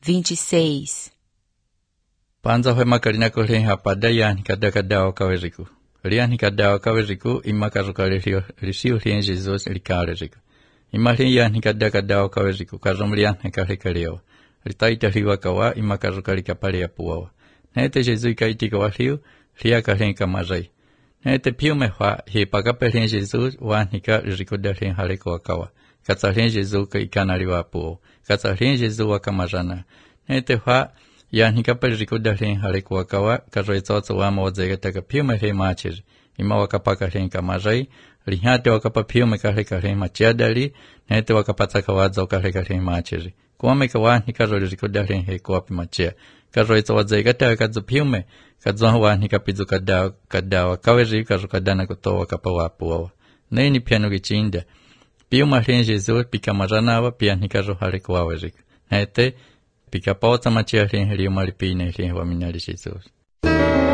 26. Panza fue macarina corren hapada yani cada okaveriku. Riani cada okaveriku imakaruka risiu rien Jesus rikareriku. Imali yani cada okaveriku karomrian hekarekareo. Ritaita riwa kawa imakaruka rikapare apuwa. Nete Jesus kaitiko waliu ria karen kamarai. Nete piu mefa he pagaperien Jesus wanika rikodarien hareko akawa. Katsarien Jesus kaikanariwa apuwa. Katsarien Jesus wakamarana. Nete fa yani kapal rikodarien hareko akawa karoitsotso wama wazegata piu mehe machir. Ima wakapakarien kamarai. Rihate wakapapiu mekarekarien machiadari. Nete wakapataka wadzo karekarien machir. Kuame kawani karorikodarien he kuapi machia. Karoitso wazegata kadzo piume. Kadzon wani kapizu kadawa kaweri karukadana kutowa kapawapuwa. Neni piano gichinda. Piu marien Jesus pikamaranawa piani karohare kwawerik. Nete pikapota machia rien rio maripine rien waminari Jesus.